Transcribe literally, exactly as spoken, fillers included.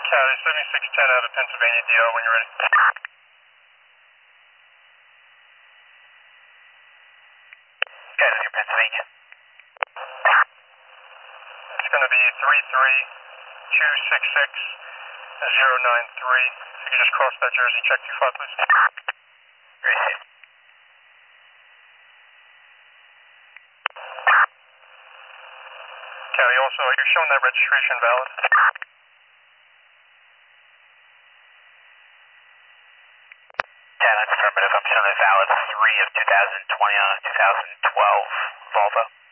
Cali, seventy-six ten out of Pennsylvania, D O when you're ready. Cali, New Pennsylvania. It's going to be three three two six six zero nine three. If you could just cross that Jersey check two five, please. Great. Cali, also, are you showing that registration valid? Yeah, that's affirmative. I'm showing it valid three of two thousand twenty on a two thousand twelve Volvo.